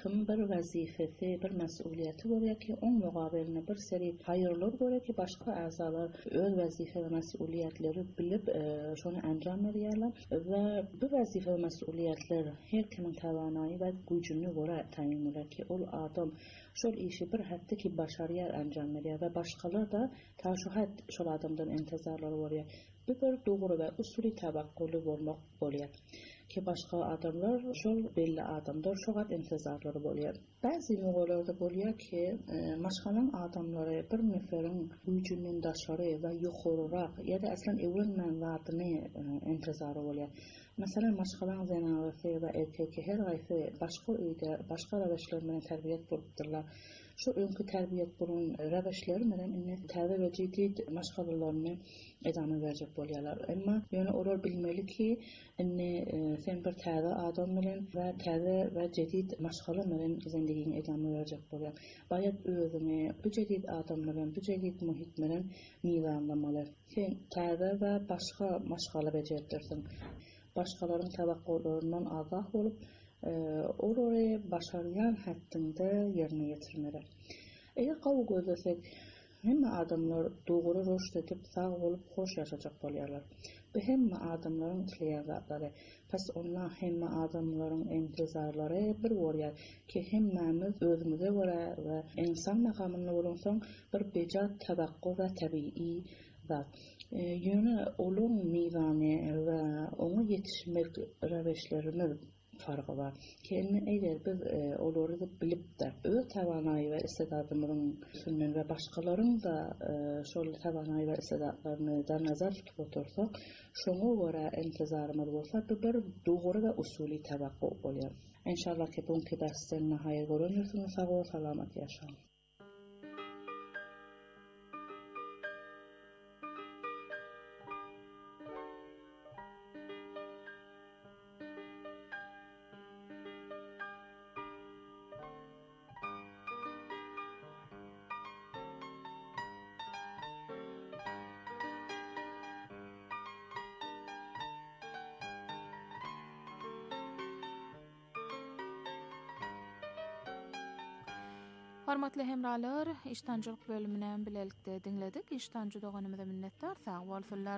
kim bir vazifesi, bir mesuliyeti bolýar ki, on mugabeline bir seri hayırlar bolýar ki, başga azalar öz vazife ve mesuliyetleri bilip şonu anjam berýärler we bu vazife ve mesuliyetler her kimin tawanagy we güýjüne göre taýin bolar ki, ol adam şol işi bir hatda ki başarýar anjam berýär we başgalar da taşuhat şol adamdan intizarlary bolýar. Bu bir dogry we usuly tabakkuly bolmak bolýar ki başga adamlar şol belli adamlar şogat intizarlary bolýar. Bäzi mugalarda bolýar ki, maşgalan adamlary bir neferin güýjünden daşary we ýokaryrak ýa-da aslan ewlenmän watyny intizary bolýar. Mesela maşgalan zanawaty we erkeki her gaýsy başga öýde, başga rawişler bilen terbiýet bolupdyrlar. Şu öňkü terbiýet bolan rawişler bilen inne täze we jedid maşgalalarny edame berjek bolýarlar. Emma ýöne olar bilmeli ki, inne sen bir täze adam bilen we täze we jedid maşgala bilen zendigini edame berjek bolýar. Baýat özüni bu jedid adam bilen, bu jedid muhit bilen nizamlamaly. Sen täze we başga maşgala bejerdirsin. Başgalarının tawakkularynyň agah bolup, olary başarýan hattynda ýerine ýetirmeli. Eger gawy gözlesek, hemme adamlar dogry roşt edip sag bolup hoş ýaşajak bolýarlar. Bu hemme adamlaryň tilýäzlary, pes onlar hemme adamlaryň intizarlary bir bolýar ki, hemmemiz özümize göre we insan makamyna bolansoň bir beja tawakkul we tabii zat. Ýöne olum mizany we ona ýetişmek rawişlerimiz farky bar. Kendi eger biz olary bilip de öz tawanagy we istedadymyzyň üstünden we başgalaryň da şol tawanagy we istedadlaryny da nazar tutup otursak, şoňa göre intizarymyz bolsa, bu bir dogry we usuly tawakkul bolýar. Inşallah ki, bu dersten nahaýa görünürsiň, sag we salamat ýaşa. Hormatly hemralar, iştancılık bölümünden bilelikde dinledik. İştancı doganymyza minnettar, sag bolsunlar.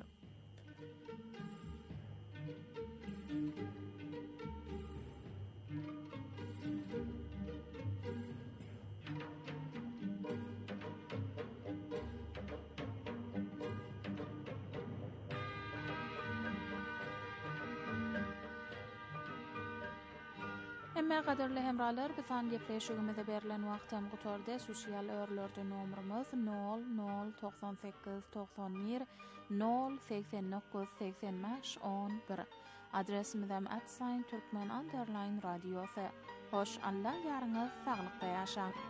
Emme gaderli hemralar, bisan gepleşigimize berilen wagtam gutorda sosial örlerde nomrumuz 0098 91 089 85 11. Adresimizem @turkmen_radiosu. Hoş Allah ýaryňyz saglykda ýaşaň.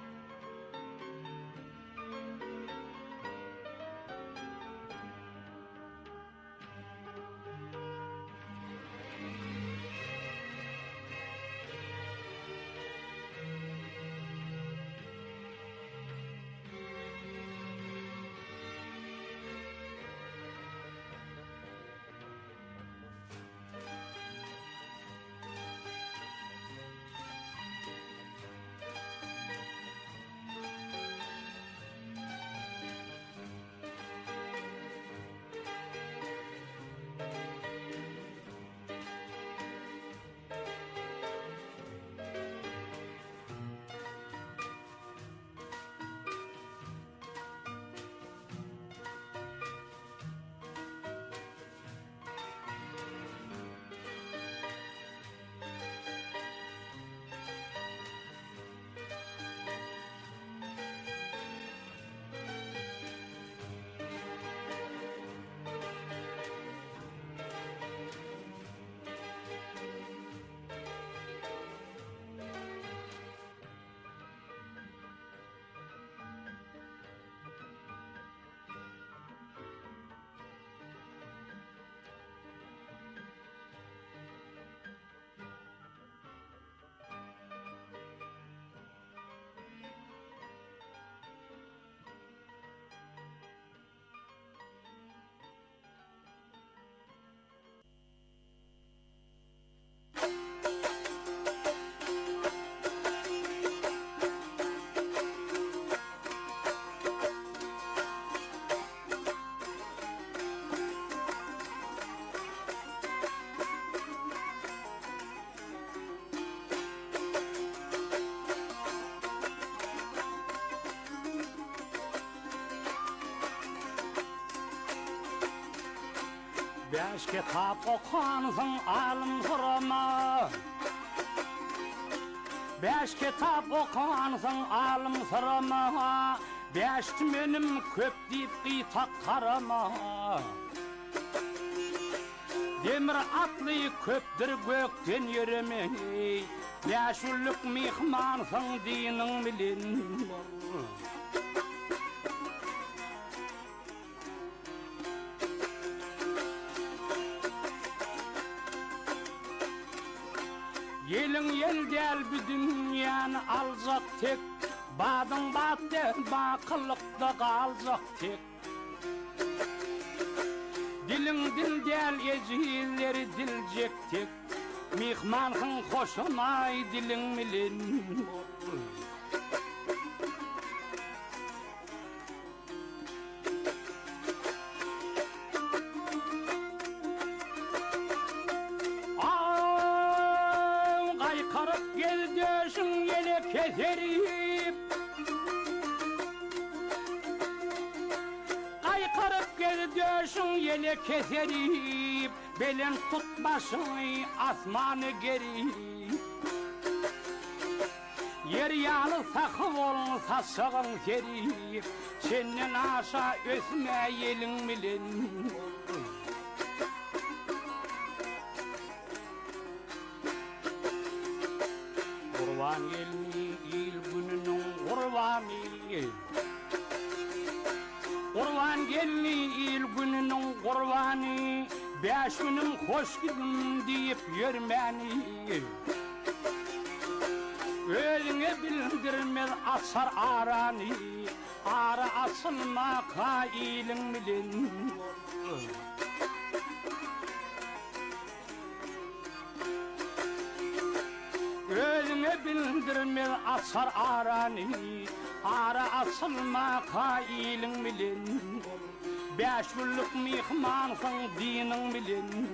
beş kitap okuansın alım sorma. Beş kitap okuansın alım sorma. Beş menim köp deyip qıytak qarama. Demir atlı köpdür gökten yürümey. Beş ulluk mihmansın dinin bilin. Yelin yel del bir dünyanı alacak tek. Badın battı bakılıkta kalacak tek. Dilin dil del ecilleri dilecek tek. Mihmanın hoşunay dilin milin. Kaykarıp gel döşün yele keserip. Kaykarıp gel döşün yele keserip. Belen tut başını asmanı gerip. Yer yalı sakı olun saçağın serip. Senden aşağı ösme yelin milin. Kurban gelmi il gününün kurbanı. Kurban gelmi il gününün kurbanı. Beş günüm hoş gidin deyip yürmeni. Ölüne bildirmez asar aranı. Ara asılma kailin bilin. Ölüne bildirmez asar aranı. Ara asılma kailin bilin. Beş yıllık mihmansın dinin bilin.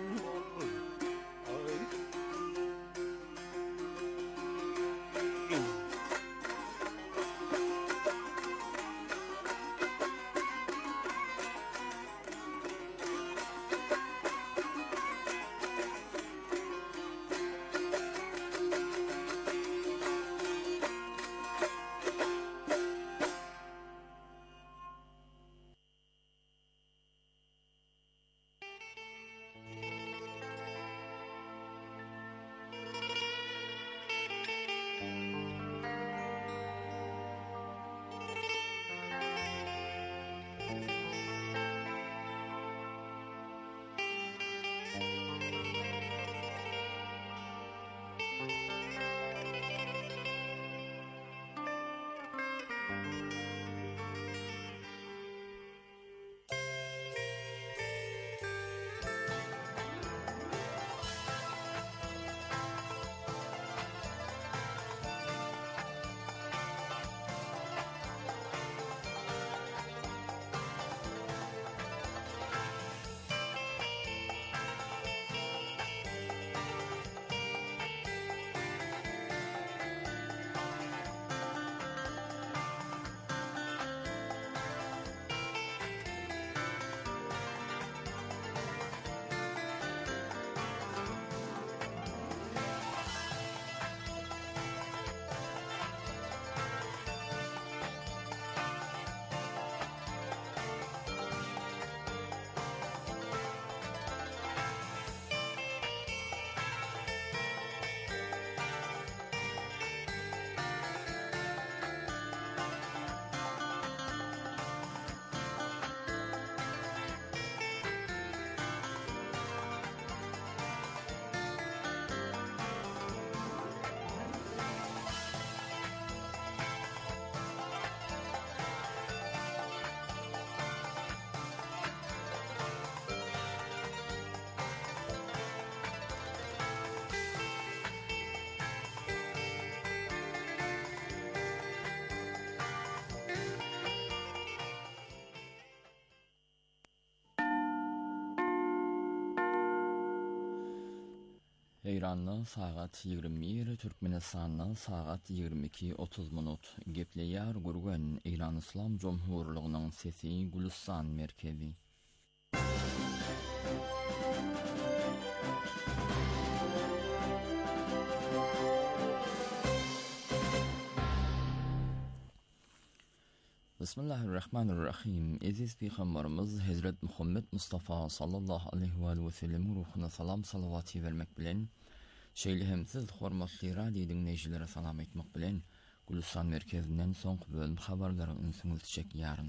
İran'dan saat 21, Türkmenistan'dan saat 22:30. Gepleýär gurgun İran İslam Cumhurluğunyň sesi Gülistan merkezi. Bismillahirrahmanirrahim. Aziz Peygamberimiz Hazret Muhammed Mustafa sallallahu aleyhi ve sellem ruhuna salam salavati vermek bilen şeýlehemsiz hormatly radio dinleýijilere salam etmek bilen Gülistan merkezinden soňky bölüm habarlaryny ünsüňiz çek ýaryn.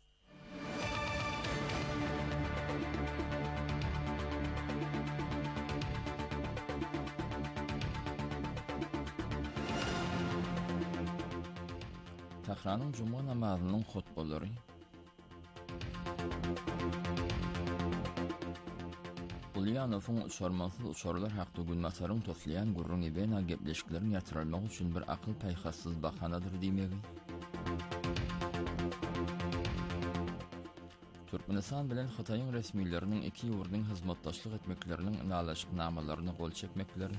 Tahranyň juma namazynyň hutbalary Ulyanow'un sormansız uçorlar haqda gülmasaryň toslayan gurrun ebena gepleşiklerini yatırılmak üçün bir akıl payhassız bahanadır demegi. Türkmenistan bilen Xitaýyň resmiýetleriniň iki ýurduň hyzmatdaşlyk etmekleriniň nalaşyknamalaryny gol çekmekleri.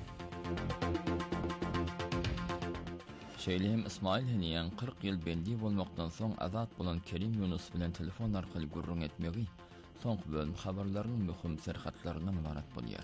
Şeýlehem İsmail Heniýan 40 ýyl bendi bolmakdan soň azat bolan Kerim Yunus bilen telefon arkaly gurrun etmegi soňky bölüm habarlarynyň möhüm serhatlarynyň ibarat bolýar.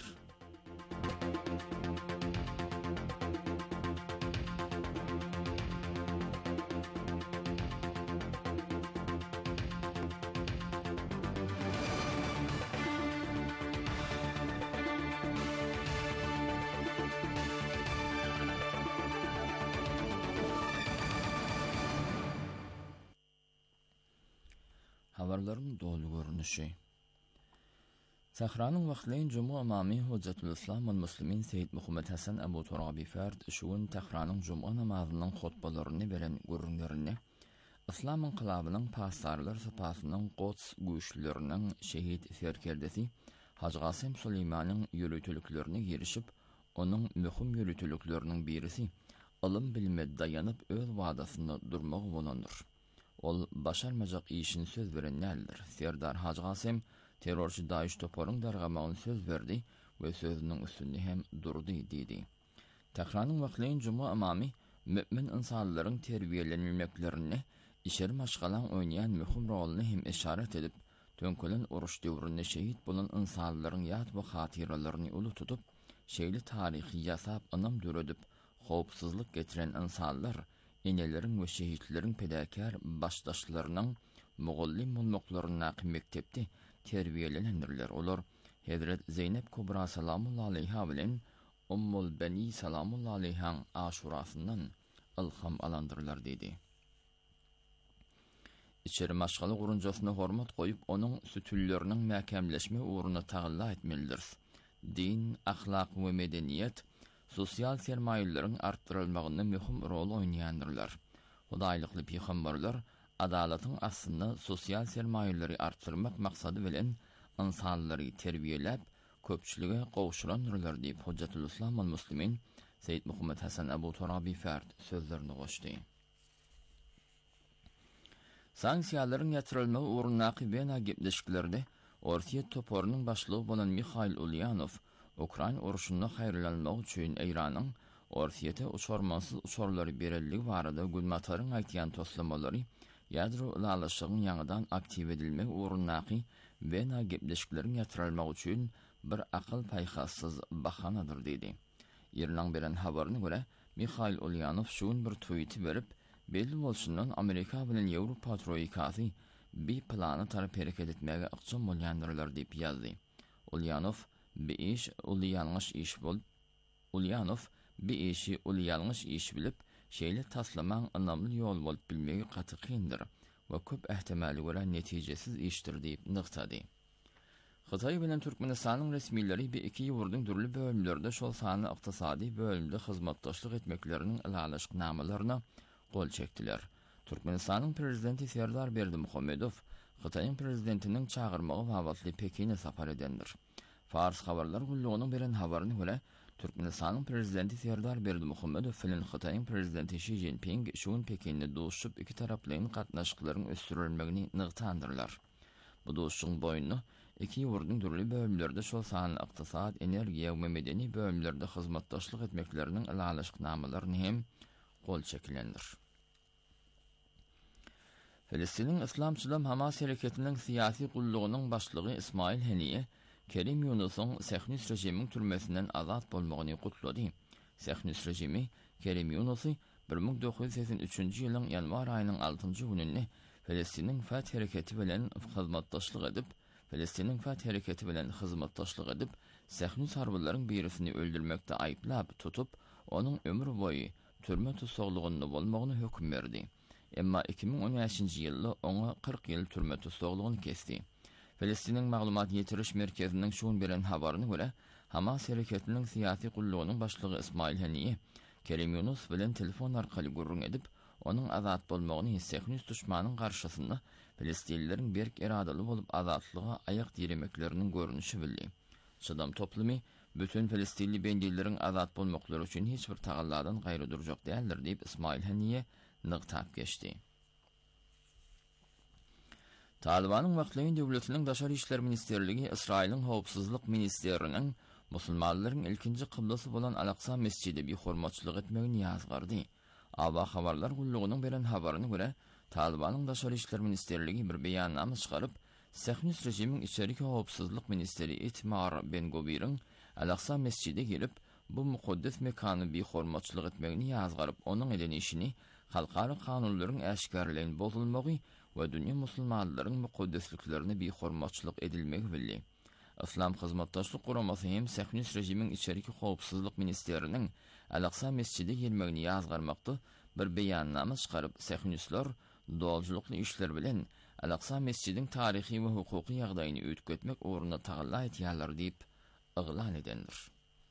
Habarlaryň dolu görnüşi. Sahranyň wagtlaryň Juma imamy Hujjatul Islam we Muslimin Seyyid Muhammed Hasan Abu Turabi Fard şuun Tahranyň Juma namazynyň hutbalaryny beren görünlerini İslam inqilabynyň pasarlar sapasynyň Quds güýçlüleriniň şehit ferkerdesi Hacı Gasim Suleymanyň ýürütülüklerini girişip onuň möhüm ýürütülükleriniň birisi ilm bilime dayanıp öz wadasyny durmak bolandyr. Ol başarmajak işin söz berenlerdir. Serdar Hacı Gasim terörçi Daesh toparyň dargamagyny söz berdi we sözüniň üstünde hem durdy dedi. Tahranyň wagtlaryň Juma imamy mümin insanlaryň terbiýelenilmeklerini işer maşgalan oýnaýan möhüm roluny hem işaret edip, tönkelen uruş döwründe şehit bolan insanlaryň ýat we hatyralaryny uly tutup, şeýle taryhy ýasap anam döredip, howpsuzlyk getiren insanlar eneleriň we şehitleriň pedakar başdaşlarynyň mugallim bolmaklaryna mektepde terbiýelenendirler. Olar Hazret Zeynep Kubra salamullah aleyha bilen Ummul Beni salamullah aleyhaň aşurasyndan ilham alandyrlar dedi. İçeri maşgaly gurunjasyna hormat goýup onuň sütülleriniň mähkemleşme uğruna tagylla etmelidir. Din, ahlak we medeniýet sosial sermaýeleriň artdyrylmagyna möhüm rol oýnaýandyrlar. Hudaýlykly peýgamberler adalatyň aslynda sosial sermaýeleri artdyrmak maksady bilen insanlary terbiýelep köpçülige gowşurandyrlar diýip Hujjatul Islam we Muslimin Seyyid Muhammed Hasan Abu Turabi Fard sözlerini goşdy. Sanksiýalaryň ýatyrylmagy uğrundaky bena gepleşiklerde Orsiýet toparynyň başlygy bolan Mikhail Ulyanov Ukraina uruşunda haýrlanmak üçin Iranyň Orsiýete uçormansız uçorlary bereligi barada gülmataryň aýtýan toslamalary ýadro ulaşygyň ýangydan aktiv edilmek uğrundaky bena gepleşikleriň ýatyrylmagy üçin bir akyl paýhassyz bahanadyr dedi. Ýerden beren habaryna görä Mikhail Ulyanov şuun bir tweet berip, belli bolşundan Amerika bilen Ýewropa troýkasy bir plany tarap hereket etmäge aqçam bolýandyrlar diýip ýazdy. Ulyanov bir iş ýalňyş iş bilip, şeýle taslamaň anamly ýol bolup bilmegi gaty kyndyr we köp ähtimali görä netijesiz işdir diýip nykdady. Xitoy bilen Türkmenistanyň resmiýetleri bir iki ýurduň dürli bölümlerde şol sany ykdysady bölümde hyzmatdaşlyk etmekleriniň ilalaşyknamalaryna gol çekdiler. Türkmenistanyň prezidenti Serdar Berdimuhammedow Xitoyň prezidentiniň çağırmagy wagtly Pekine sapar edendir. Fars habarlar gullugynyň beren habaryna görä Türkmenistanyň prezidenti Serdar Berdimuhammedow bilen Xitoyň prezidenti Xi Jinping şuun Pekinde doşup iki taraplyň gatnaşyklaryň ösdürilmegini nygtandyrlar. Bu doşugyň boýuny iki ýurduň dürli bölümlerde şol sany ykdysat, energiýa we medeni bölümlerde hyzmatdaşlyk etmekleriniň ilalaşyknamalaryny hem gol çekilendir. Filistiniň Islamçylar Hamas hereketiniň siyasi gullugynyň başlygy İsmail Heniýe Kerim Yunusyň Sehnus rejiminiň türmesinden azat bolmagyny gutlady. Sehnus rejimi Kerim Yunusy 1983-nji ýylyň ýanwar aýynyň 6-njy gününde Filistinning Fat hareketi bilen hizmetdaşlyk edip, Sähnüs harbylaryň birisini öldürmekde aýplap tutup, onun ömür boyu türme tutsaklygyny bolmagyny hökm berdi. Emma 2015-nji ýylda ona 40 ýyl türme tutsaklygyny kesdi. Filistinning maglumat ýetiriş merkeziniň şuň beren habaryna görä, Hamas hareketiniň syýasy gullugynyň başlygy Ismail Haniye, Kerem Yunus bilen telefon arkaly gurrun edip, onun azat bolmagyny Sähnüs düşmanyň garşysynda Filistinlileriň berk iradaly bolup azatlyga aýak diremekleriniň görünüşi bildi. Şadam toplumy bütün Filistinli bendilleriň azat bolmaklary üçin hiç bir tagalladan gaýry durjak däldir diýip Ismail Haniye nyktak geçdi. Talibanyň wagtlaýyn döwletiniň daşary işler ministerligi Israýlyň howpsuzlyk ministeriniň musulmanlaryň ilkinji kıblası bolan Al-Aqsa mescidi bir hormatçylyk etmegini ýazgardy. Aba habarlar gullugynyň beren habaryna görä, Talibanyň daşary işler ministerligi bir beýannama çykaryp, Sähnüs rejimiň içerik howpsuzlyk ministeri Itmar Ben-Gobir'in Al-Aqsa mescidi gelip, bu mukaddes mekany bir hormatçylyk etmegini ýazgaryp, onuň eden işini halkara kanunlaryň äşkärliğini bozulmagy we dünýä musulmanlaryň mukaddesliklerini bir hormatçylyk edilmegi bildi. İslam hyzmatdaşlyk guramasy hem Sähnüs rejimiň içerik howpsuzlyk ministeriniň Al-Aqsa mescidi gelmegini ýazgarmakdy, bir beýannama çykaryp, Sähnüsler doljulukly işler bilen Al-Aqsa mescidiň taryhy we hukuky ýagdaýyny öýtgetmek oruna tagalla etýärler diýip yglan edendir.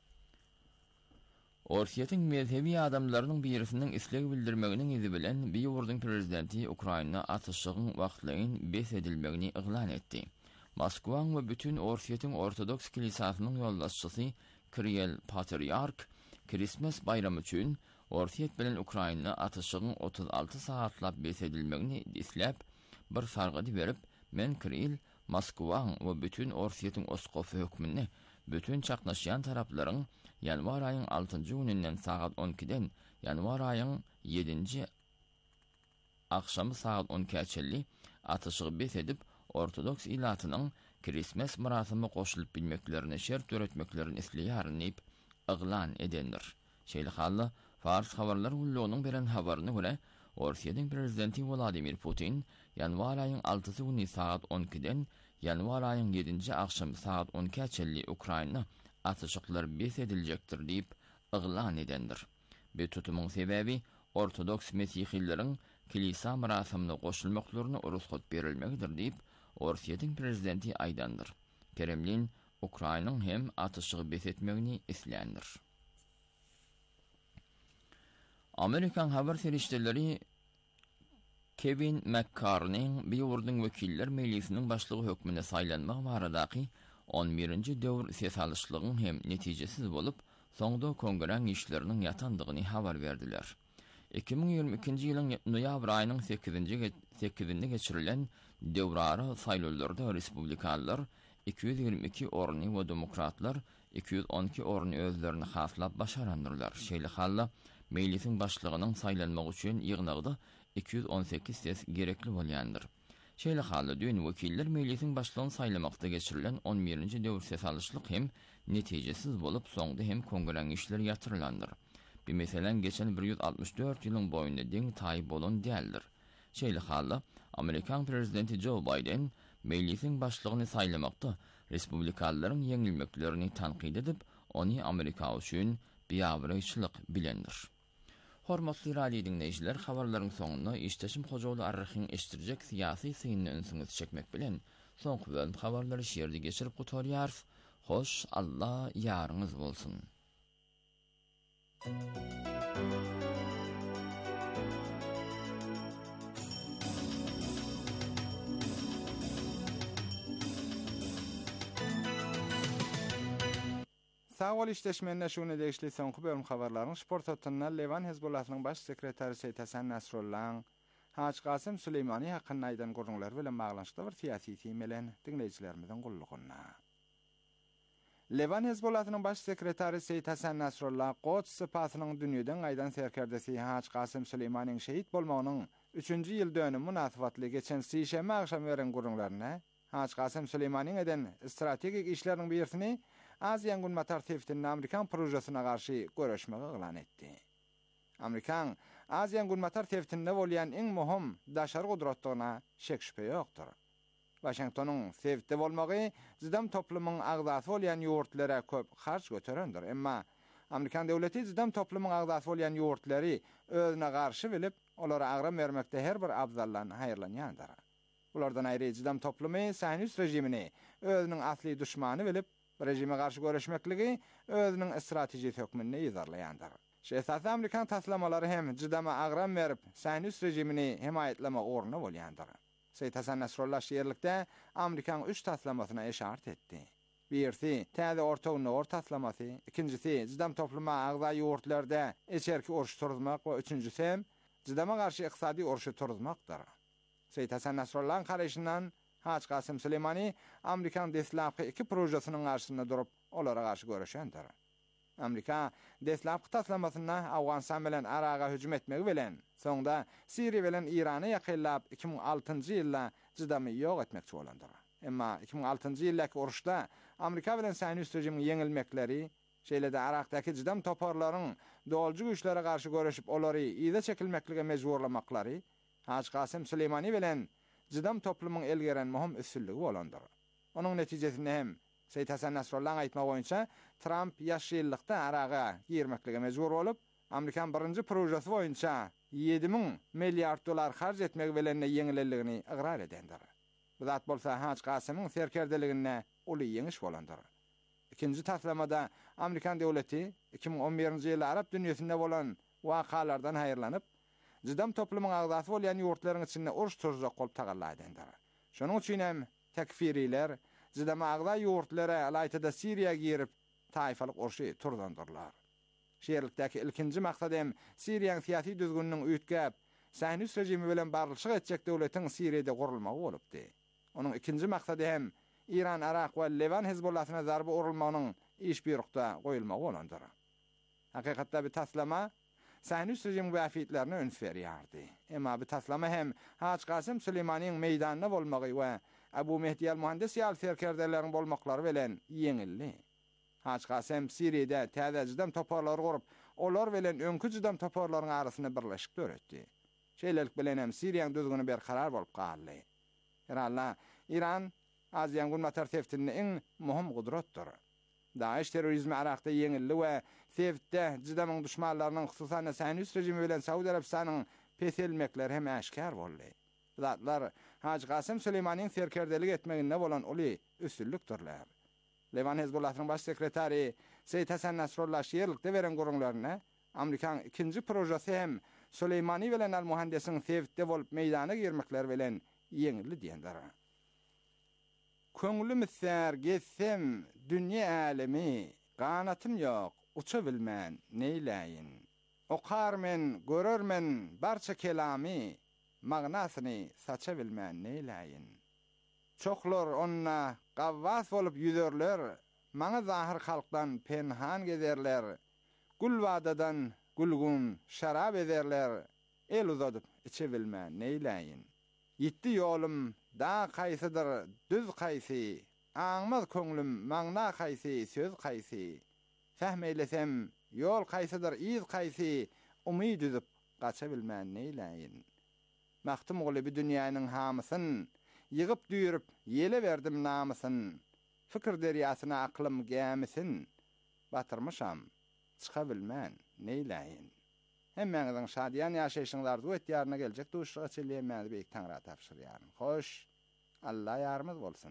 Orsiýetiň mezhebi adamlarynyň birisiniň isleg bildirmeginiň izi bilen bir ýurdun prezidenti Ukraina atyşygyň wagtlaýyn bes edilmegini yglan etdi. Moskwaň we bütün Orsiýetiň ortodoks kilisasynyň ýoldaşçysy Kirill Patriark Christmas bayramy üçin Orsiýet bilen Ukraina atyşygyň 36 saatlap bes edilmegini isläp bir sargady berip, men Kirill Moskwaň we bütün Orsiýetiň oskowy hökmüni bütün çaknaşýan taraplaryň ýanwar aýyň 6-njy gününden saat 12-den ýanwar aýyň 7-nji akşamy saat 12-çelli atyşygy bes edip, ortodoks ilatynyň Christmas marasymy goşulyp bilmeklerini şert öretmeklerini isleýärni diýip yglan edendir. Şeýle hally Fars habarlar gullugynyň beren habaryna görä, Orsiýetiň prezidenti Vladimir Putin ýanwar aýyň 6-sy güni saat 12-den ýanwar aýyň 7-nji akşam saat 12-çelli Ukraina atyşyklar bes ediljekdir diýip yglan edendir. Bu tutumyň sebebi ortodoks mesihileriň kilisa marasymy goşulmaklaryna ruhsat berilmegidir diýip Orsiýetiň prezidenti aýdandyr. Kremlin Ukrainanyň hem atyşygy bes etmegini islendir. Amerikan habar serişdeleri Kevin McCarthy'nin bir ýurdun wekiller mejlisiniň başlygy hökmüne saýlanmak baradaky 11-nji döwür sesalyşlygyň hem netijesiz bolup, soňda kongreň işleriniň ýatandygyny habar berdiler. 2022-nji ýylyň noýabr aýynyň 8-nji geçirilen döwrara saýlawlarda respublikanlar 222 orny we demokratlar 212 orny özlerini haslap başarandyrlar. Şeýle hally mejlisiň başlygynyň saýlanmagy üçin ýygnagda 218 ses gerekli bolýandyr. Şeýle hally dün wekiller mejlisiň başlygyny saýlamakda geçirilen 11-nji döwür sesalyşlyk hem netijesiz bolup, soňda hem kongreň işleri ýatyrylandyr. Bir meselen geçen 164 ýylyň boýunda deň taýyp bolan däldir. Şeýle hally Amerikan prezidenti Joe Biden mejlisiň başlygyny saýlamakda respublikanlaryň ýeňilmeklerini tanqid edip, ony Amerika üçin biýabraýçylyk bilendir. Hormatly radio dinleýijiler, habarlaryň soňunda işteşim Hojaly Arryhyň eşdirjek syýasy synyny öňsüňiz çekmek bilen soňky bölüm habarlary şeýerde geçirip gutarýar. Hoş, Allah ýaryňyz bolsun. Sağol işleşmenine şunu değişli soňky bölüm habarlaryň sport otundan Levan Hezbollahynyň baş sekretary Seyit Hasan Nasrullah, Haç Qasym Süleýmany hakynda aýdan gurrunlar bilen baglanşykda bir syýasy temelen dinleýijilerimiziň gullugyna. Levan Hezbollahynyň baş sekretary Seyit Hasan Nasrullah Qods sypatynyň dünýeden aýdan serkerdesi Haç Qasym Süleýmanyň şehit bolmagynyň 3-nji ýyl dönümi munasabatly geçen şeýşembe akşam beren gurrunlaryna Haç Qasym Süleýmanyň eden strategik işleriniň birisini Aziýan gün matar tefitinin Amerikan projesine karşı görüşmegi ılan etdi. Amerikan Aziyan gulmatar tevtinde bolýan iň möhüm daşary gudratlygyna şek şüphe ýokdur. Washingtonyň sevde bolmagy Zidam toplumyň agzasy bolýan ýurtlara köp harç göterendir. Emma Amerikan döwleti Zidam toplumyň agzasy bolýan ýurtlary özüne garşy bilip, olara agram bermekde her bir abzallan haýyrlanýandyr. Bulardan aýry Zidam toplumy Sionist rejimini özüniň asly düşmany bilip, rejime garşy göreşmekligi özüniň strategik hökmüne ýazarlaýandyr. Şeýsat Amerikan taslamolary hem Zidama agram berip, Sionist rejimini himayetleme orna bolýandyr. Seýt Hasan Nasrullah şeýerlikde Amerikan 3 taslamasyna eşart etdi. Birisi täze Orta Ünür taslamasy, ikincisi Zidam toplumy agza ýurtlarda eçerki uruş turmak we üçüncüsi Zidama garşy ykysady uruşy turmakdyr. Seýt Hasan Nasrullah'ın garaşyndan Haç Kasym Süleymani Amerikan deslapky 2 projesynyň garşysynda durup olara garşy görüşendir. Amerika deslapky taslamasyna Awganistan bilen Araga hüjüm etmegi bilen, soňda Siriýa bilen Irany ýakynlap 2006-njy ýylda Zidamy ýok etmekçi bolandyr. Emma 2006-njy ýyldaky uruşda Amerika bilen Sionist rejimiň ýeňilmekleri, şeýlede Irakdaky Zidam toparlaryň dolju güýçlere garşy görüşip olary ýyda çekilmeklige mejburlamaklary, Haç Kasym Süleymani bilen Zidam toplumyň elgeren möhüm üssünligi bolandyr. Onuň netijesinde hem Seýt Hasan Nasrullah'ın aýtma boýunça Trump ýaşylykda Araga girmeklige mejbur bolup, Amerikan birinji projesy boýunça 7.000 milliard dolar harç etmek bilen ýeňileligini igrar edendir. Bu zat bolsa Haç Kasymyň serkerdeligine uly ýeňiş bolandyr. İkinji taslamada Amerikan döwleti 2011-nji ýyly Arap dünýesinde bolan wakalardan haýyrlanyp, Zidam toplumyň agzasy bolýan ýurtlaryň içinde uruş turjak bolup tagalla edendir. Şonuň üçin hem tekfiriler Zidam agza ýurtlara alaytyda Siriýa girip taýfalyk uruşy turdandyrlar. Şeýerlikdäki ilkinji maksat hem Siriýanyň syýasy düzgünlüğini üýtgäp, Sionist rejimi bilen barlyşyk etjek döwletiň Siriýede gurulmagy bolupdy. Onuň ikinji maksady hem İran, Irak we Levan Hezbollahyna zarby urulmagynyň iş buyurukda goýulmagy bolandyr. Hakykatda bu taslama Sionist rejim wäfitlerini öňs berýärdi. Emma bu taslama hem Haç Kasym Süleymanyň meýdanyna bolmagy we Abu Mehdi el-Muhandis ýaly serkerdeleriň bolmaklary bilen ýeňildi. Haç Kasym Siriýede täze Zidam toparlary gurup, olar bilen öňkü Zidam toparlaryň arasyny birleşik töretdi. Şeýlelik bilen hem Siriýanyň düzgüni berkarar bolup galdy. Herhalde İran Aziýan gulmatar teftini iň möhüm gudratdyr. Daesh terrorizmi Irakda ýeňildi we Sevtde Zidamyň düşmanlarynyň hususan Sionist rejimi bilen Saudiýa Arabistanyň peselmekleri hem aşkar boldy. Zatlar Haç Kasym Süleymanyň serkerdelik etmeginde bolan uly üstünlükdirler. Levan Hezbollahynyň baş sekretary Seýt Hasan Nasrullah şeýerlikde beren gurulmagyna Amerikan ikinji projesy hem Süleymani bilen al-Muhandisiň Sevtde bolup meýdana girmekleri bilen ýeňildi diýendir. Köňlüm isär getsem dünýä alemi, ganatym ýok, uça bilmän neýläýin. Okarmen, görermen barça kelamy, magnasyny saça bilmän neýläýin. Çoklar onna gawwas bolup ýüzerler, maňa zahir halkdan penhan gezerler. Gulwadadan gulgun şarap ederler, el uzadyp içe bilmän neýläýin. Yitti ýolum da kaýsydyr düz kaýsy, aňmaz köňlüm magna kaýsy, söz kaýsy. Fahmeýlesem ýol kaýsydyr iz kaýsy, umyd üzüp gaça bilmän neýläýin. Maktum goly bu dünýäniň hamysyn ýygyp düýürüp ýele berdim namysyn. Fikir derýasyna aklym gämisin, batyrmyşam, çyka bilmän neýläýin. Hemmeňiziň şadyan ýaşaýşyňlardy ötýärine geljek duşlyga çelýänmäni beýik taňra tapşyrýaryn. Hoş, Allah ýarymyz bolsun.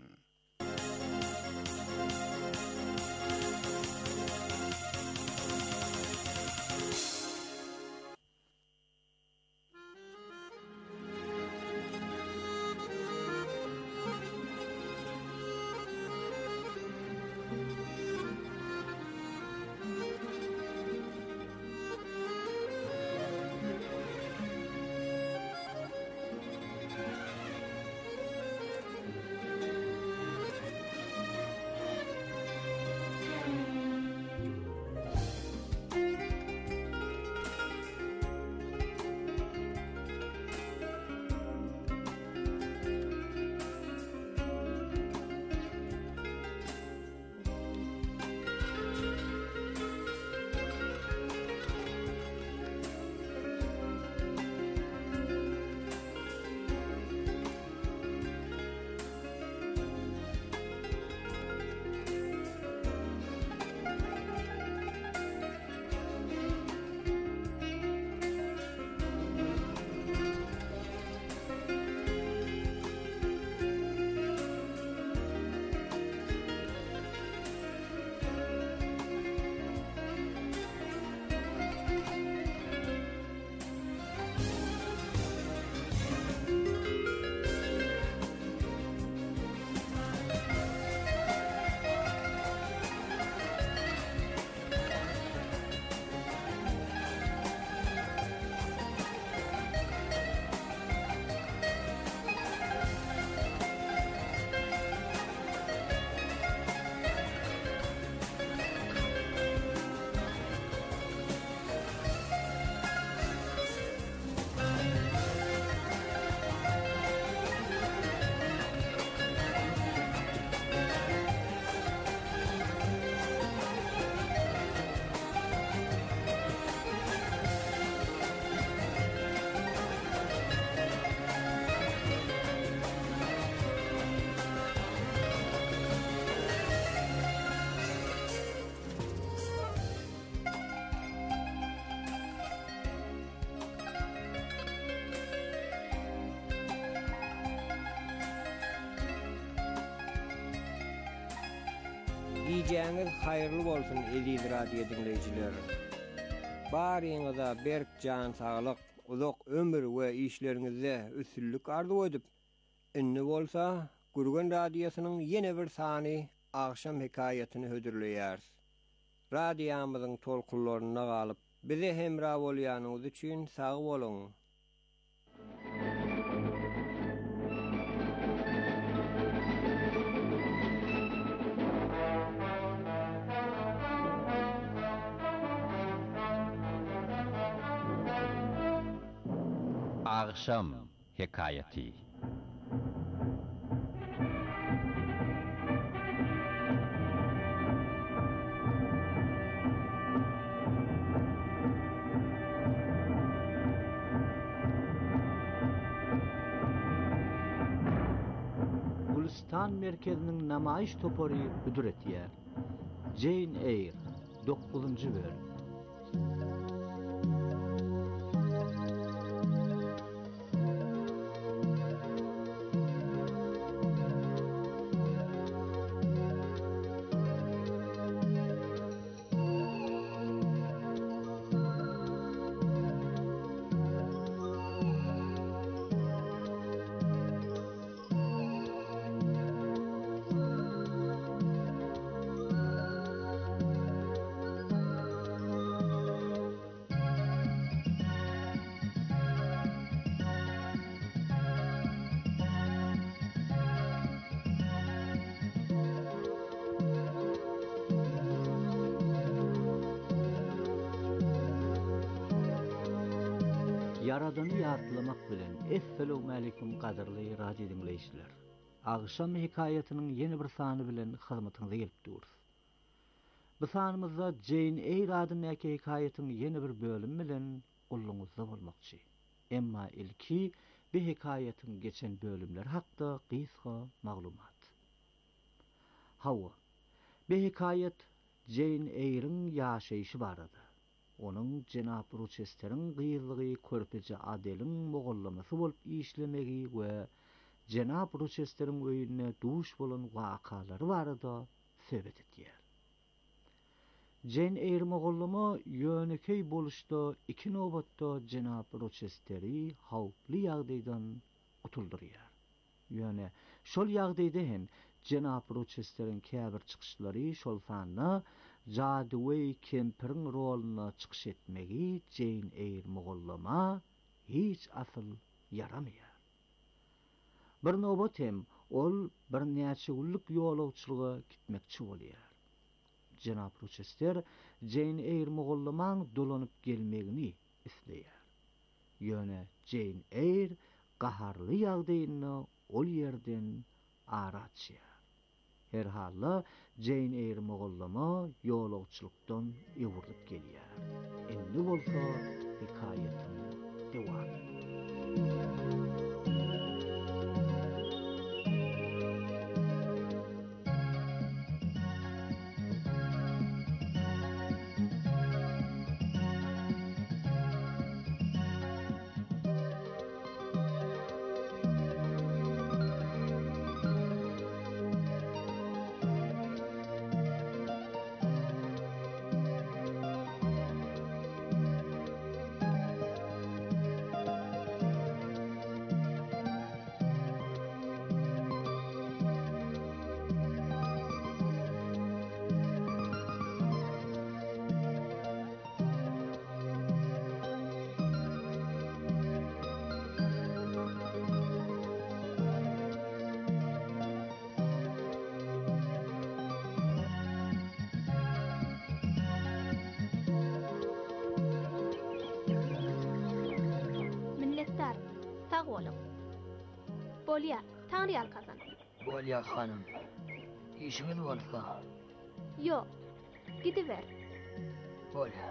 iyijäňiz haýyrly bolsun Eliz radio dinleýijileri. Baryňyza berk jan saglyk, uzak ömür we işleriňizde üstünlük arzu edip, inni bolsa Gurgun radiosynyň ýene bir sany akşam hekaýatyny hödürleýär. Radiýamyzyň tolkunlaryna galyp, bize hemra bolýanyňyz üçin sag bolun. Akşam hekayeti. Gulistan merkezinin namayiş topory büdür etýär. Jane Eyre 9-njy bölüm. Yaradany ýatlamak bilen Esselamu alaykum gaderly radio dinleýijiler. Agşam hekaýatynyň ýeni bir sany bilen hyzmatyňyza gelip durýar. Bu sanymyzda Jane Eyre adyndaky hekaýatyň ýeni bir bölümi bilen ulluňyzda bolmakçy. Emma ilki bu hekaýatyň geçen bölümler hakda gysga maglumat. Hawa. Bu hekaýat Jane Eyre'ň ýaşaýyşy barada. Onun Jenap Rochester'ın gyýyzlygy körpeje Adelyň mogollamasy bolup işlemegi we Jenap Rochester'ın öýüne duş bolan wakalary barada söhbet etýär. Jane Eyre mogolama ýönekey boluşda iki nobatda Jenap Rochester'i hawply ýagdaýdan utuldurýar. Ýöne şol ýagdaýda hem Jenap Rochester'ın käbir çykyşlary şol sanyna Jadway Kemper'in roluna çıkış etmegi Jane Eyre mogollama hiç asıl yaramıyor. Bir nobat hem ol bir näçe günlük ýolagçylyga gitmekçi bolýar. Jenap Rochester Jane Eyre mogollamaň dolanyp gelmegini isleýär. Ýöne Jane Eyre gaharly ýagdaýyny ol ýerden araçýar. Her halla Jane Eyre mogollama ýolagçylykdan ýewurdyp gelýär. Endi bolsa hekaýatyň dewamy. Bolya, Tanrı kazan. Bolya hanım, işiniz varsa? Yok, gidiver. Bolya.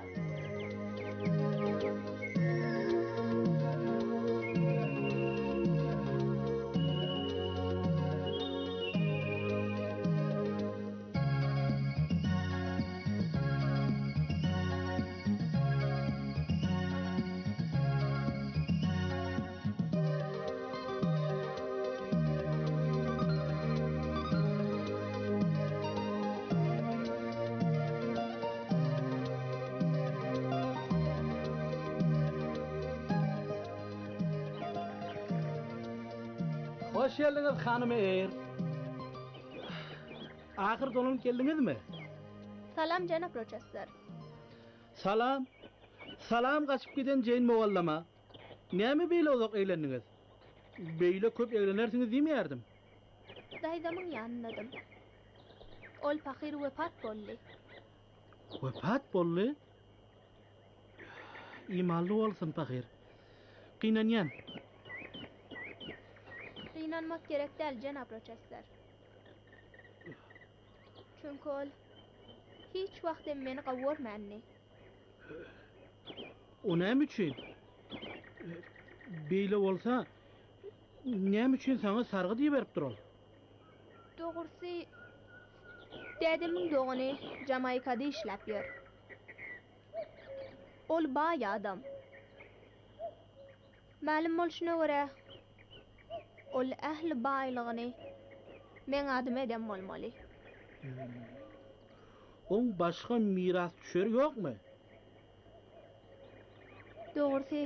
Hoş geldiniz hanım eğer. Ahir dolun geldiniz mi? Salam Cenap Rochester. Salam. Salam kaçıp giden Jane Mogallama. Näme beýle uzak eýlendiniz? Beýle köp eýlenersiniz diýmeýärdim. Daýdamyň ýanyndadım. Ol pahyr wepat boldy. Wepat boldy? İmanly bolsun pahyr. Qynanýan. Qynanmak gerek däl Cenap Rochester. Çünki ol hiç wagtym meni gowurmandy. O näme üçin? Beýle bolsa, näme üçin sana sargy diýip berip dural? Dogurusy, dädemiň dogany Jamaykada işläp ýör. Ol baý adam. Ma'lum bolşuna görä, ol ähli baýlygyny men adam edem bolmaly. On başga miras düşer ýokmy? Dogurusy,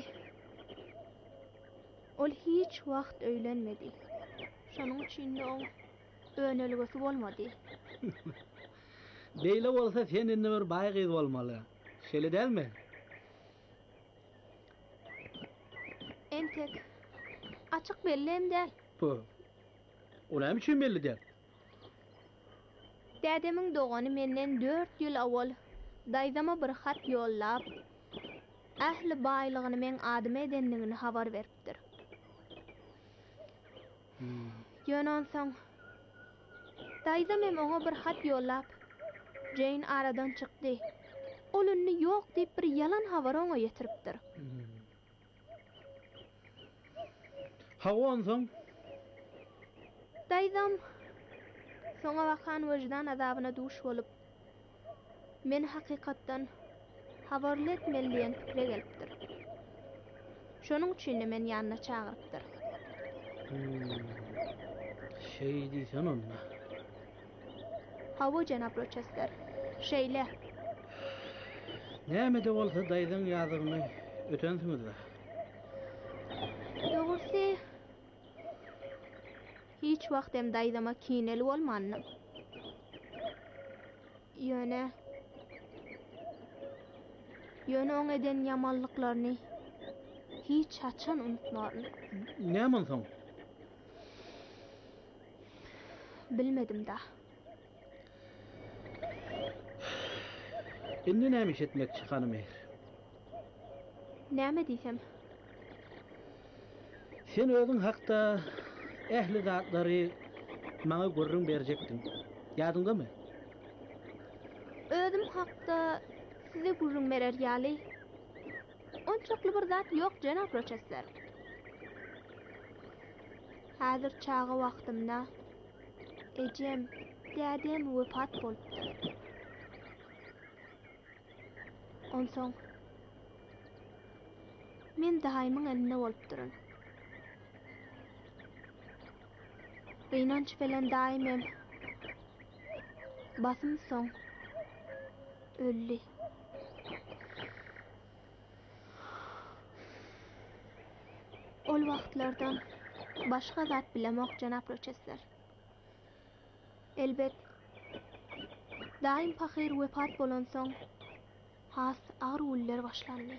ol hiç wagt öýlenmedi. Şonuň üçin de on önelgesi bolmady. Beýle bolsa sen indi bir baý gyz bolmaly. Şeýle dälmi? Entek açyk bellem däl. Bu. Olam üçin belli däl. Dädemiň dogany menden 4 ýyl awal daýdama bir hat ýollap, ähli baýlygyny men adam edenligini habar beripdir. Ýönen soň daýdam hem oňa bir hat ýollap, Jane aradan çykdy. Ol ünni ýok diýip bir ýalan habar oňa ýetiripdir. Hawa onsoň? Daýdam soňa wakan wejdan azabyna duş bolup, men hakykatdan habarly etmeliýän pikire gelipdir. Şonuň üçin men ýanyna çagyrypdyr. Şey diýsen onda. Hawa Cenap Rochester. Şeýle. Näme de bolsa daýdan ýazygyny ötensiňiz de. Dogurusy, hiç wagt hem daýdama kineli bolmanyň. Ýöne oň eden ýamanlyklaryny hiç haçan unutmaryn. Näme soň? Bilmedim da. Indi näme iş etmekçi hanım eýer? Näme diýsem? Sen özüň hakda ähli zatlary maňa görrüň berjekdiň. Ýadyňdamy? Özüm hakda size gurrun berer ýaly. Onçakly bir zat ýok Cenap Rochester. Häzir çağa wagtymda ejem, dädem wepat bolupdy. Onsoň men daýymyň elinde bolup duryn. Gynanç bilen daýymem basym soň ölli. Ol wagtlardan başga zat bilemok Cenap Rochester. Elbet daýym pahyr wepat bolan soň has agyr uller başlandy.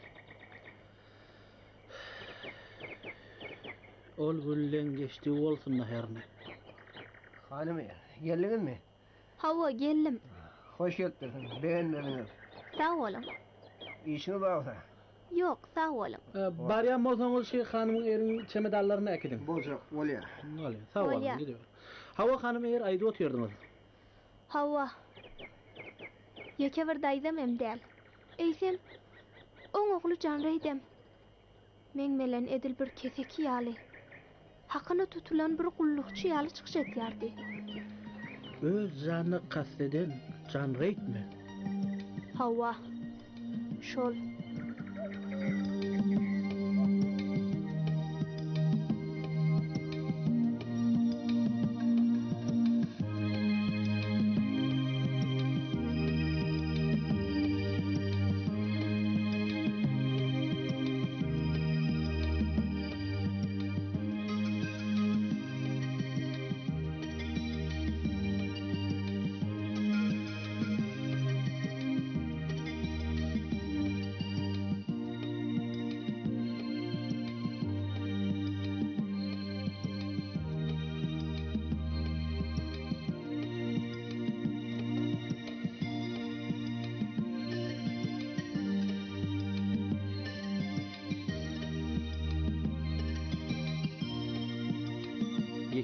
Ol güllen geçdi bolsun näherine. Hanım geldiňiz mi? Hawa geldim. Hoş geldiniz. Beğenmediniz. Sağ olun. İşiniz varsa? Yok, sağ olun. Baryan bolsaňyz şey hanymyň eriň çemedallaryny äkidiň. Bolsak, bolýar. Bolýar. Sağ olun. Gidiyor. Hawa hanym eger aýda otyrdyňyz. Hawa. Ýeke bir daýdam hem däl. Eýsem, oň ogly Janreýdem. Men melen edil bir keseki ýaly. Hakyna tutulan bir gullukçy ýaly çykşetýärdi. Öz jany kasteden Janreýdmi? Hawa. Şol.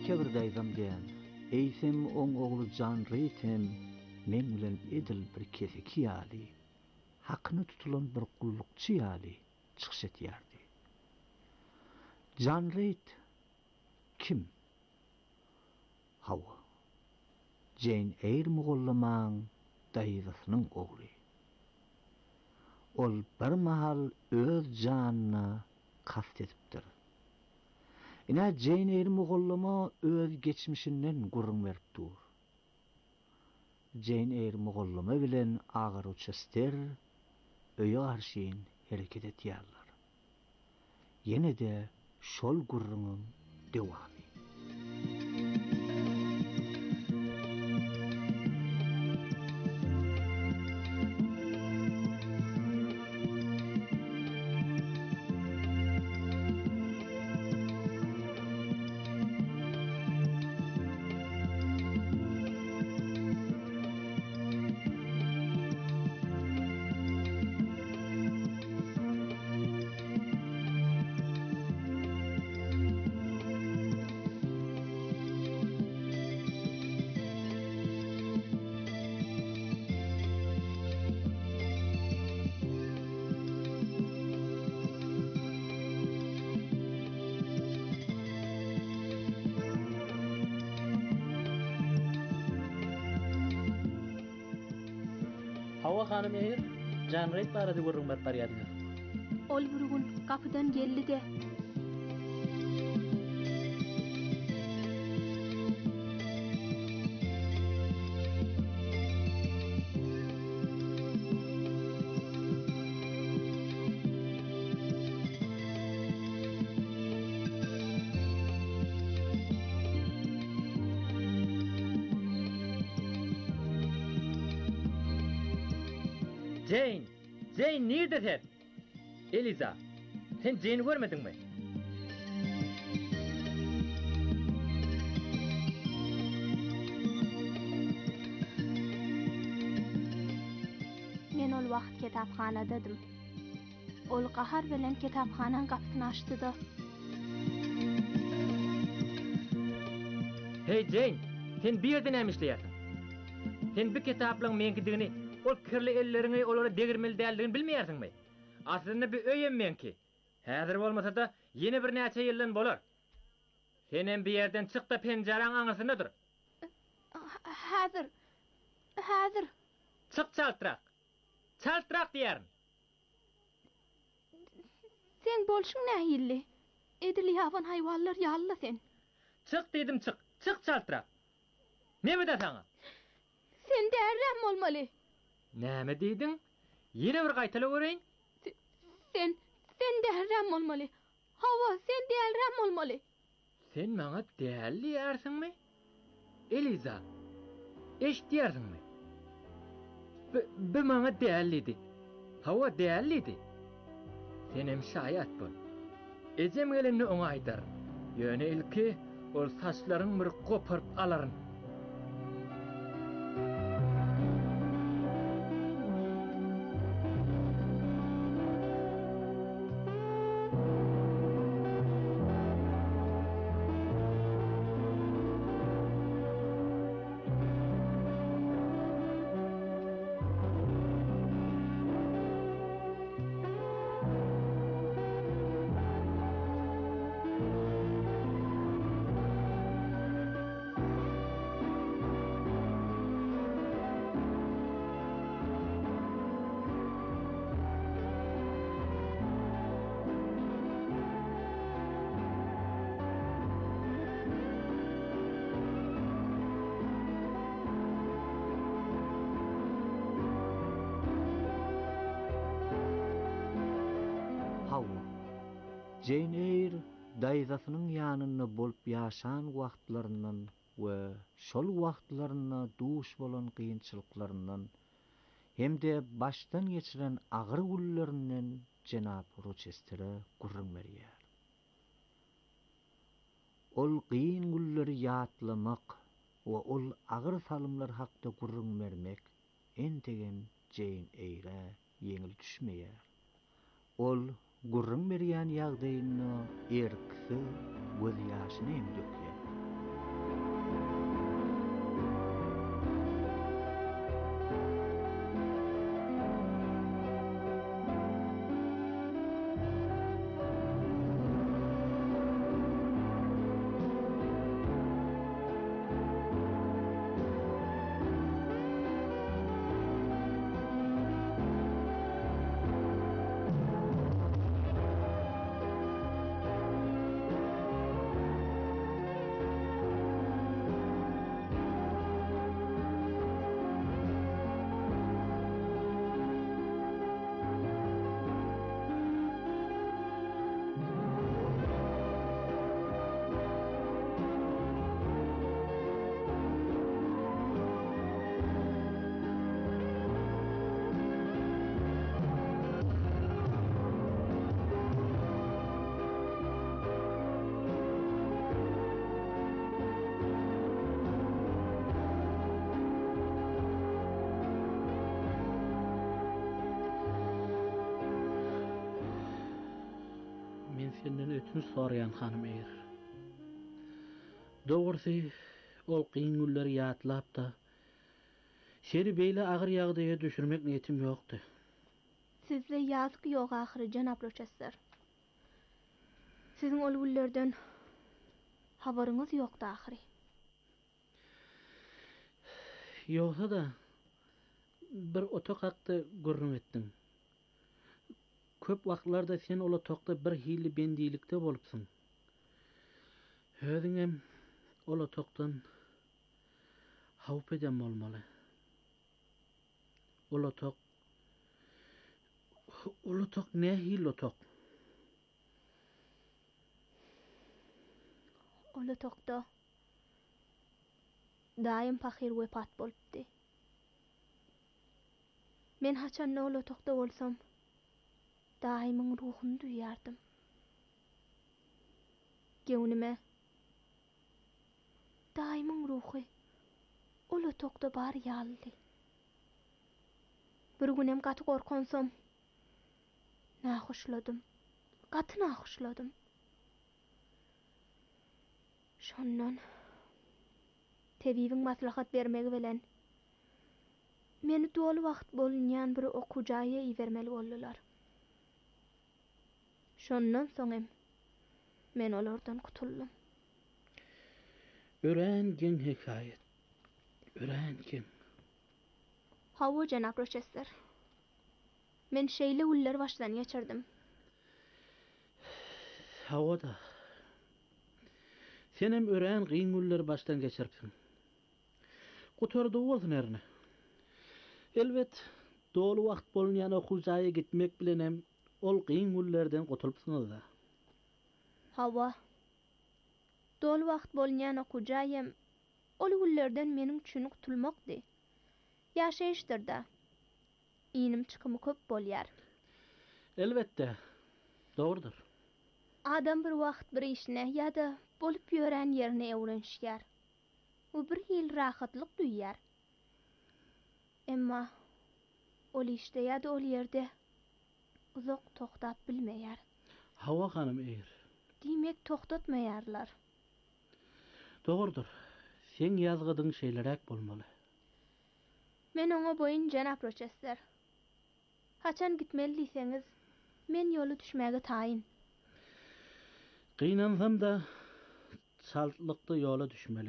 ýeke bir daýdam diýen. Eýsem oň ogly Jan Reid hem men bilen edil bir keseki ýaly. Hakyny tutulan bir gullukçy ýaly çykyş etýärdi. Jan Reid kim? Hawa. Jane Eyre mugullamağın daýysynyň ogly. Ol bir mahal öz janyna kast etipdir. Ina Jane Eyre mugullama öz geçmişinden gurrun beripdir. Jane Eyre mugullama bilen Agar Rochester öýe garşyn hereket etýärler. Ýene de şol gurrunyň dewamy. Hawa hanım Eyre, Jan Reid barada gurrun bar barýardylar. Ol bir gün kapıdan geldi de. Jane nerede sen? Eliza, sen Jane'i görmedin mi? Men ol wagt kitapxanadadım. Ol qahar bilen kitapxanaň kapysyny açdy-da. Hey Jane, sen bir ýerde näme işleýärsiň? Sen bir kitaplaryň menkidigini, ol kirli ellerini olara degirmeli däldigini bilmeýärsiňmi? Aslynda bir öýem menki. Häzir bolmasa da ýene bir näçe ýyldan bolar. Sen hem bir ýerden çyk da penjaraň aňyrsynda dur. Häzir. Çyk çaltyrak. Çaltyrak diýärim. Sen bolşuň nähilli? Edil ýaban haýwanlar ýalla sen. Çyk dedim çyk. Çyk çaltyrak. Näme de saňa? Sen därräm bolmaly. Näme diýdiň? Ýene bir gaýtala göreýin. Sen därräm bolmaly. Hawa, sen därräm bolmaly. Sen maňa dälli ýersiňmi? Eliza, eşitýärsiňmi? Bu maňa dällidi. Hawa dällidi. Sen hem şaýat bol. Ejem gelenni oňa aýtar. Ýöne ilki ol saçlaryň bir goparyp alaryn. Jane Eyre daýzasynyň ýanyna bolup ýaşan wagtlaryndan we şol wagtlaryna duş bolan kynçylyklaryndan hemde başdan geçiren agyr gullerinden Jenap Rochester'e gurrun berýär. Ol kyn gulleri ýatlamak we ol agyr salymlar hakda gurrun bermek entegen Jane Eyre ýeňil düşmeýär. Ol gurrun berýän ýagdaýyny erkisi göz ýaşyny hem dökýär. senden ötünç sorayan hanım eger. Doğrusu ol kıyın günleri yatlap da seni beýle agyr ýagdaýa düşürmek niýetim ýokdy. Sizle yazık yok ahırı Janap Rochester. Sizin ol günlerden habarınız yoktu ahırı. Ýoksa da bir otak hakda görün etdim. Köp wagtlarda sen ol otokda bir hili bendilikde bolupsyň. Özüňem ol otokdan hawp edem bolmaly. Ol otok ne hil otok? Ol otokda daim pahir wepat bolupdy. Men haçan ol otokda bolsam daimyň ruhuny duýardym. Gewnime daimyň ruhy ol otokda bar ýaly. Bir günem gaty gorkansam nahoşladym. Gaty nahoşladym. Şondan tebibiň maslahat bermegi bilen meni dolu wagt bolunýan bir okujaýa ibermeli boldular. Şondan soňem men olardan kutuldum. Örengen hekayet. Örengen. Hawa Janap Rochester. Men şeýle uller başdan geçirdim. Hawa da. Senem ören gıyın uller baştan geçiripsin. Kutordu bolsun erine. Elbet dolu wagt bolunýan okujaýa gitmek bilenem ol gıyın ullerden gutulupsyňyz da. Hawa. Dolu wagt bolunýan okujaýym ol ullerden meniň üçin gutulmakdy. Ýaşaýyşdyr da. İnim çykymy köp bolýar. Elbette. Doğrudur. Adam bir wagt bir işine ýa-da bolup ýören ýerine öwrenşýär. O bir hil rahatlyk duýýar. Emma ol işte ýa-da ol ýerde uzak toktat bilmeýär. Hawa hanım eger. Diýmek toktatmaýarlar. Doğrudur. Sen ýazgydyň şeýlerek bolmaly. Men oňa boýun Janap Rochester. Haçan gitmeli diýseňiz, men ýoly düşmäge taýyn. Gynansam da çaltlykda ýola düşmeli.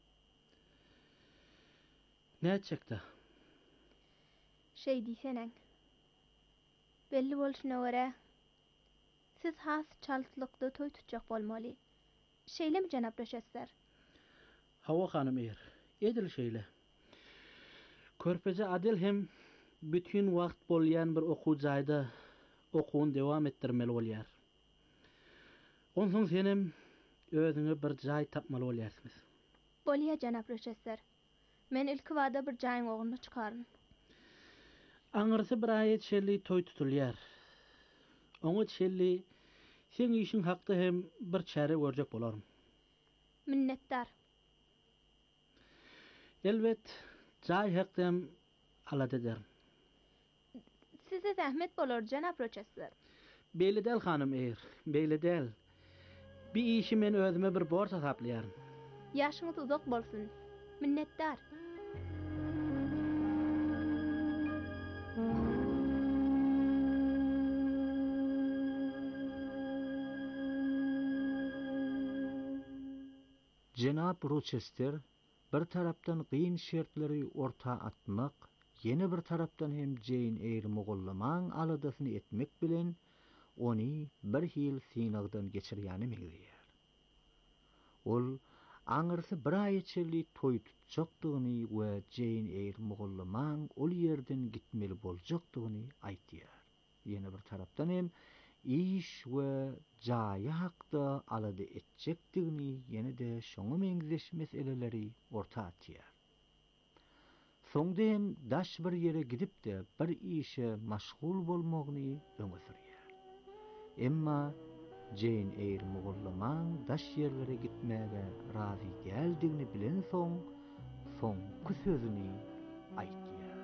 Näçekde? Şey diýseneň. Belli bolşuna görä siz has çaltlykda toý tutjak bolmaly. Şeýlemi Janap Rochester? Hawa hanım eger. Edil şeýle. Körpeje Adil hem bütün wagt bolýan bir okujaýda okuwyn dewam etdirmeli bolýar. Onsoň senem özüňe bir jaý tapmaly bolýarsyňyz. Bolýa Janap Rochester. Men ilki wada bir jaýyň ogyny çykaryn. Aňyrsy bir aýet şerli toý tutulýar. Oňa şerli sen işiň hakda hem bir çäre görjek bolarym. Minnetdar. Elbet jaý hakdam alad ederim. Size zahmet bolar Janap Rochester. Beýle del hanım eger, beýle del. Bir işi men özüme bir borç hesaplayarım. Yaşınız uzak bolsun. Minnetdar. Janap Rochester bir tarapdan gıyın şertleri orta atmak, yeni bir tarapdan hem Jane Eyre mogollamaň aladasyny etmek bilen ony bir hil synagdan geçirýäni meňzeýär. Ol aňyrsy bir aý içerli toý tutjakdygyny we Jane Eyre mogollamaň ol ýerden gitmeli boljakdygyny aýtýar. Ýene bir tarapdan hem iş we jaýy hakda alada etjekdigini ýene-de şoňa meňzeş meseleleri orta atýar. Soňda hem daş bir ýere gidip de bir işe maşgul bolmagyny öňe sürýär. Emma Jane Eyre mogollamaň daş ýerlere gitmäge razy däldigini bilen soňky sözüni aýtýar.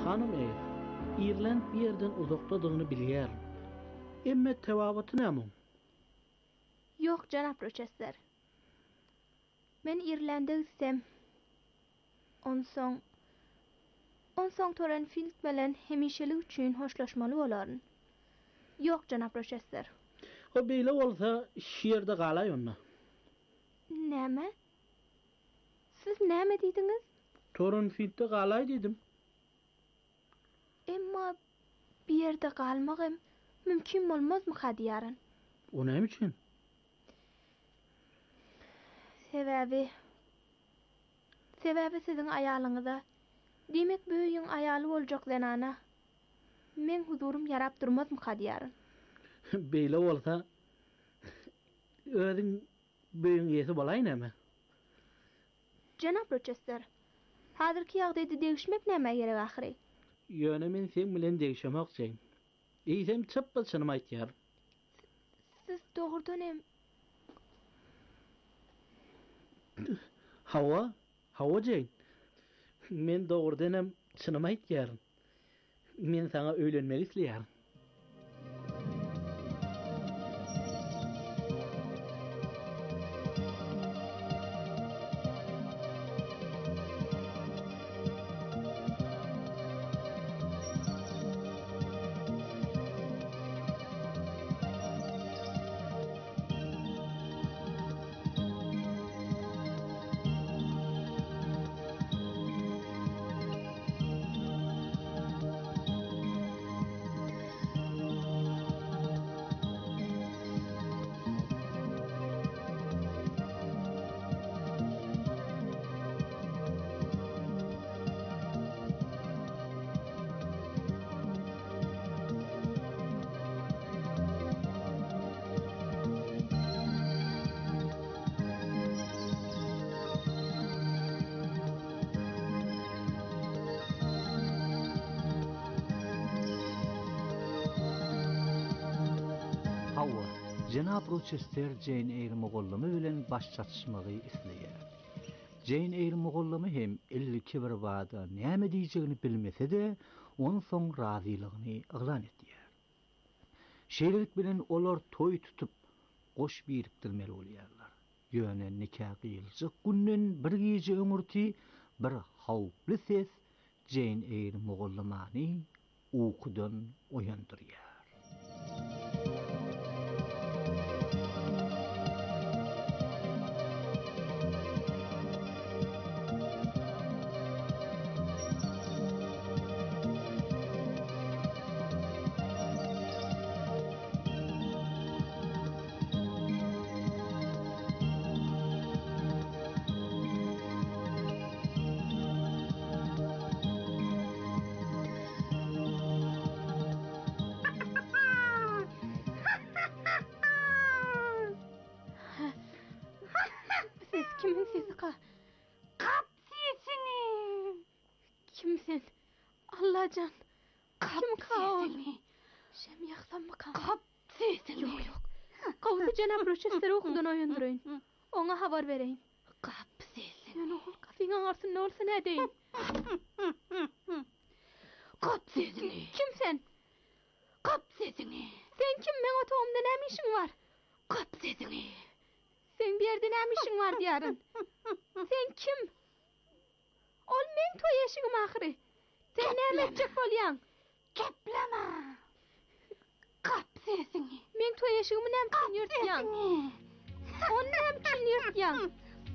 Hanım İrland bir yerden uzakdadygyny bilýär. Emme tewabaty näme? Yok janap Rochester. Men İrlanda gitsem. Onsoň Torrenfield bilen hemişelik üçin hoşlaşmaly bolaryn. Yok janap Rochester. O beýle bolsa şeýerde galaý onda. Näme? Siz näme diýdiňiz? Torrenfield'de galaý diýdim. Emma bir yerde kalmagym mümkin bolmazmy hadýaryn? O näme üçin? Sebäbi siziň aýalyňyza demek böyüň aýaly boljak zanana. Men huzurum yarap durmazmy hadýaryn? Beýle bolsa özüň böyüň ýesi bolaý näme? Janap Rochester, hazırki ýagdaýda degişmek näme gerek ahyry? Ýöne men sen bilen degişemek üçin. Eýsem çappa çynymy aýtýar. Siz dogrudan hem Hawa Jane. Men dogrudan hem çynymy aýtýarym. Men sana öýlenmeli isleýär. Janap Rochester Jane Eyre mogollamy bilen baş çatışmagy isleýär. Jane Eyre mogollamy hem 52 bir wada näme diýjegini bilmese-de, onuň soň razylygyny ýylan etýär. Şeýlelik bilen olar toý tutup goş birikdirmeli bolýarlar. Ýöne nikah gylajak günden bir gece öňürti bir hawply ses Jane Eyre mogollamany uykudan oýandyrýar. Kimsin? Allahcan. Kim kal? Şem yaksam mı kal? Kap sesini. Yok. Kavuşu Janap Rochester okudan oyundurayın. Ona haber vereyim. Kap sesini. Yani oğul kafin ağarsın ne olsa ne deyin. Kap sesini. Kimsin? Kap sesini. Sen kim? Ben otoğumda ne işin var? Kap sesini. Sen bir yerde ne işin var diyarın. Sen kim? Ol men toy yaşıgım ahiri. Sen ne edecek bolyan? Kepleme. Kap sesini. Men toy yaşıgımı nem için yırtyan? On nem için yırtyan?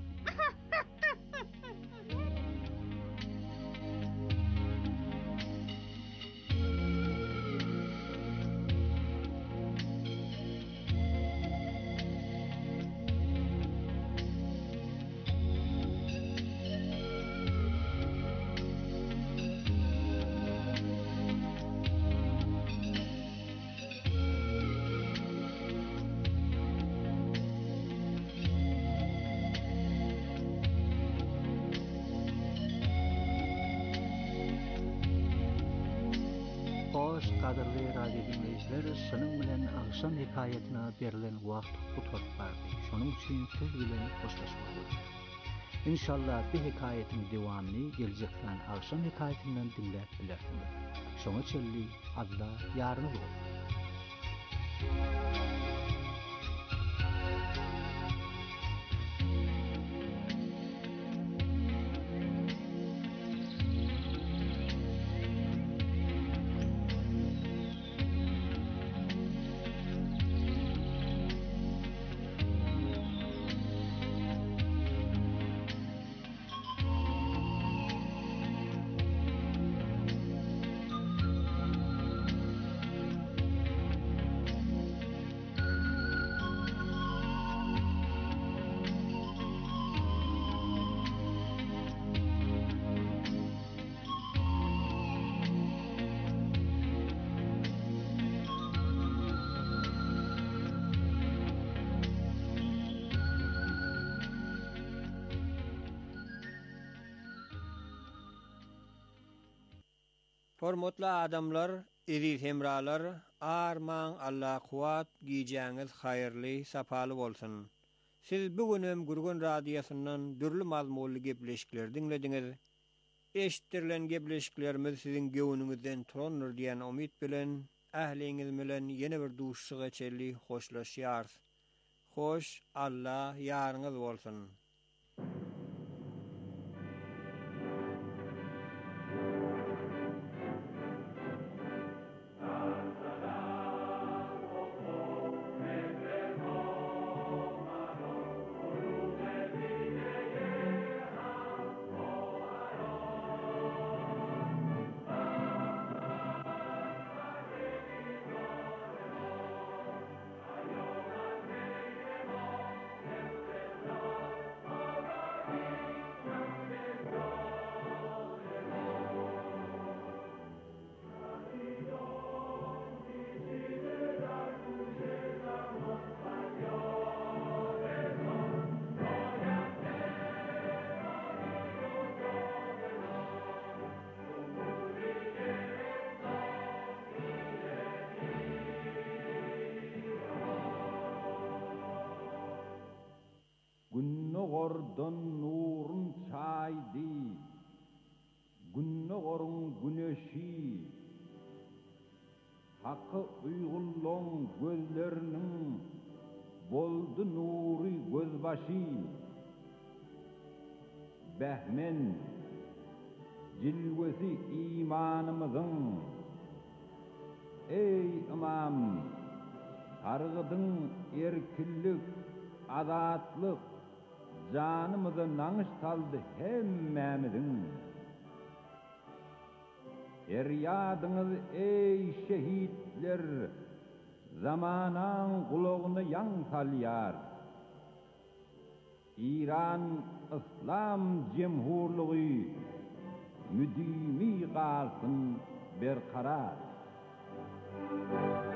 Kadırlı radyo dinleyiciler, şunun bilen akşam hikayetine berilen vaqt qutup bardy. Şunun üçin siz bilen hoşlaşmak. İnşallah bir hikayetin devamını gelecekten akşam hikayetinden dinleyip bilirsiniz. Şoňa çelli Allah yarınız olsun. Hormatly adamlar, iri hemralar, arman Allah kuwat giýjäňiz haýyrly, sapaly bolsun. Siz bugünem Gurgun radiosundan dürli mazmunly gepleşikler dinlediňiz. Eşitdirilen gepleşiklerimiz sizin göwnüňizden turandyr diýen umyt bilen ähliňiz bilen ýene bir duşşyga çelli hoşlaşýar. Hoş, Allah ýaryňyz bolsun. Günnogordan nurun çaydi, günnogorun güneşi, hakkı uygulluğun gözlerinin boldu nuri gözbaşı. Behmen, cilvesi imanımızın, ey imam, sargıdın erkillik, azatlık, canımıza naňyş saldy hemmemizin. Eryadyňyz ey şehitler, zamanan gulagyny ýan salýar. İran İslam Cemhurluğu müdimi galsın berkarar.